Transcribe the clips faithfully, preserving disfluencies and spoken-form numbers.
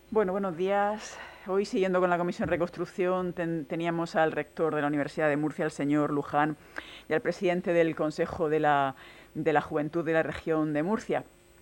Bueno, buenos días. Hoy, siguiendo con la Comisión Reconstrucción, ten, teníamos al rector de la Universidad de Murcia, el señor Luján, y al presidente del Consejo de la, de la Juventud de la región de Murcia.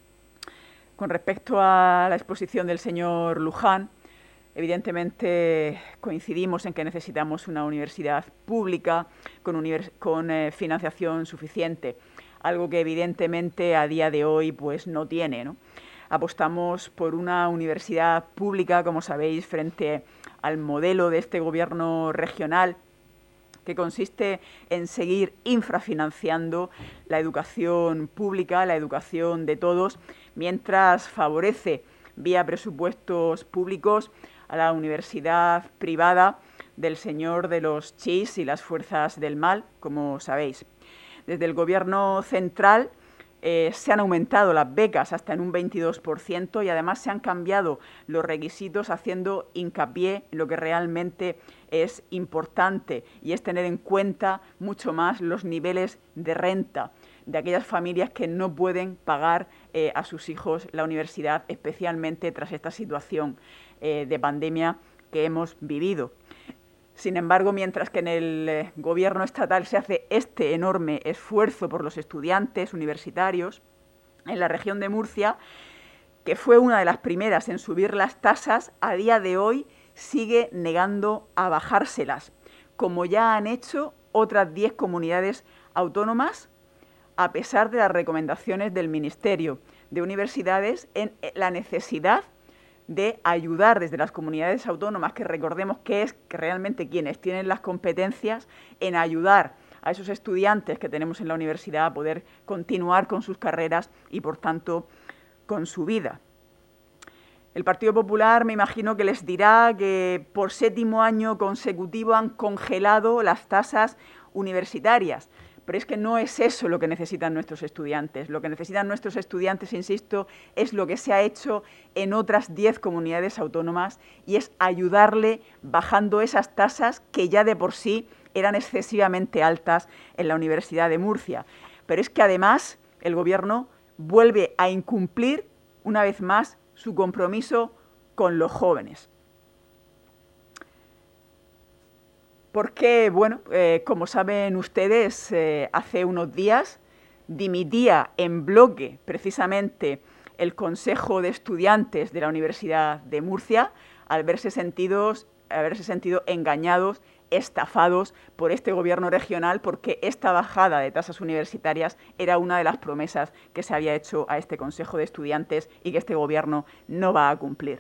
Con respecto a la exposición del señor Luján, evidentemente coincidimos en que necesitamos una universidad pública con, univers con eh, financiación suficiente, algo que evidentemente a día de hoy pues no tiene, ¿no? Apostamos por una universidad pública, como sabéis, frente al modelo de este gobierno regional, que consiste en seguir infrafinanciando la educación pública, la educación de todos, mientras favorece vía presupuestos públicos a la universidad privada del señor de los chis y las fuerzas del mal, como sabéis. Desde el gobierno central Eh, se han aumentado las becas hasta en un veintidós por ciento y además se han cambiado los requisitos haciendo hincapié en lo que realmente es importante y es tener en cuenta mucho más los niveles de renta de aquellas familias que no pueden pagar eh, a sus hijos la universidad, especialmente tras esta situación eh, de pandemia que hemos vivido. Sin embargo, mientras que en el eh, gobierno estatal se hace este enorme esfuerzo por los estudiantes universitarios, en la región de Murcia, que fue una de las primeras en subir las tasas, a día de hoy sigue negando a bajárselas, como ya han hecho otras diez comunidades autónomas, a pesar de las recomendaciones del Ministerio de Universidades en la necesidad de ayudar desde las comunidades autónomas, que recordemos que es que realmente quienes tienen las competencias en ayudar a esos estudiantes que tenemos en la universidad a poder continuar con sus carreras y, por tanto, con su vida. El Partido Popular me imagino que les dirá que por séptimo año consecutivo han congelado las tasas universitarias. Pero es que no es eso lo que necesitan nuestros estudiantes. Lo que necesitan nuestros estudiantes, insisto, es lo que se ha hecho en otras diez comunidades autónomas y es ayudarle bajando esas tasas que ya de por sí eran excesivamente altas en la Universidad de Murcia. Pero es que además el Gobierno vuelve a incumplir una vez más su compromiso con los jóvenes. Porque, bueno, eh, como saben ustedes, eh, hace unos días dimitía en bloque precisamente el Consejo de Estudiantes de la Universidad de Murcia al verse, sentidos, haberse sentido engañados, estafados por este gobierno regional, porque esta bajada de tasas universitarias era una de las promesas que se había hecho a este Consejo de Estudiantes y que este gobierno no va a cumplir.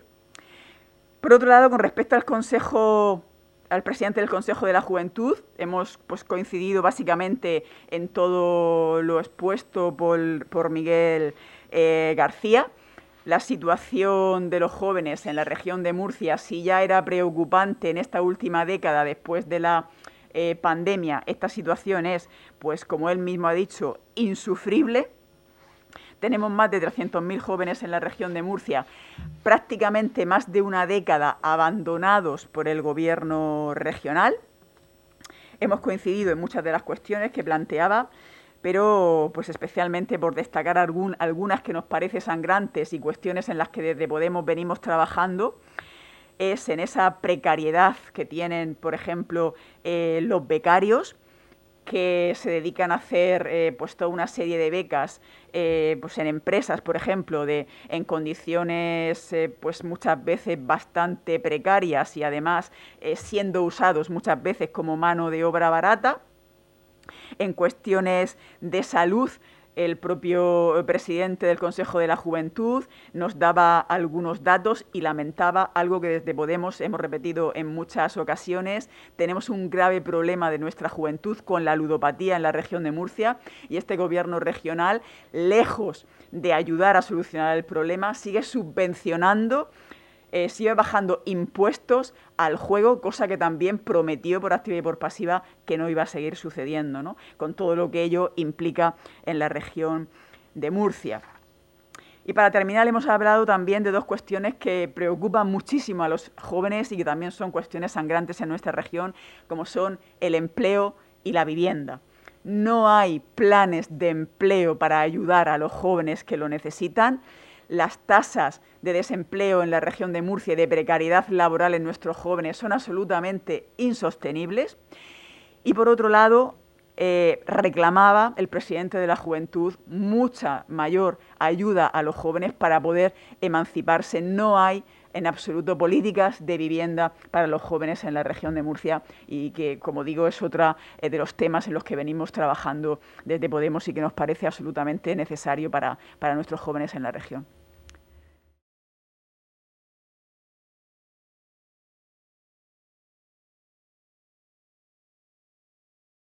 Por otro lado, con respecto al Consejo al presidente del Consejo de la Juventud, hemos pues, coincidido básicamente en todo lo expuesto por, por Miguel eh, García. La situación de los jóvenes en la región de Murcia, si ya era preocupante en esta última década después de la eh, pandemia, esta situación es, pues como él mismo ha dicho, insufrible. Tenemos más de trescientos mil jóvenes en la región de Murcia, prácticamente más de una década abandonados por el gobierno regional. Hemos coincidido en muchas de las cuestiones que planteaba, pero pues especialmente por destacar algún, algunas que nos parecen sangrantes y cuestiones en las que desde Podemos venimos trabajando, es en esa precariedad que tienen, por ejemplo, eh, los becarios, que se dedican a hacer eh, pues toda una serie de becas eh, pues en empresas, por ejemplo, de, en condiciones eh, pues muchas veces bastante precarias y además eh, siendo usados muchas veces como mano de obra barata. En cuestiones de salud, el propio presidente del Consejo de la Juventud nos daba algunos datos y lamentaba algo que desde Podemos hemos repetido en muchas ocasiones. Tenemos un grave problema de nuestra juventud con la ludopatía en la región de Murcia y este gobierno regional, lejos de ayudar a solucionar el problema, sigue subvencionando Eh, sigue bajando impuestos al juego, cosa que también prometió por activa y por pasiva que no iba a seguir sucediendo, ¿no? Con todo lo que ello implica en la región de Murcia. Y para terminar, hemos hablado también de dos cuestiones que preocupan muchísimo a los jóvenes y que también son cuestiones sangrantes en nuestra región, como son el empleo y la vivienda. No hay planes de empleo para ayudar a los jóvenes que lo necesitan. las tasas de desempleo en la región de Murcia y de precariedad laboral en nuestros jóvenes son absolutamente insostenibles. Y por otro lado, eh, reclamaba el presidente de la Juventud mucha mayor ayuda a los jóvenes para poder emanciparse. No hay en absoluto políticas de vivienda para los jóvenes en la región de Murcia y que, como digo, es otro eh, de los temas en los que venimos trabajando desde Podemos y que nos parece absolutamente necesario para, para nuestros jóvenes en la región.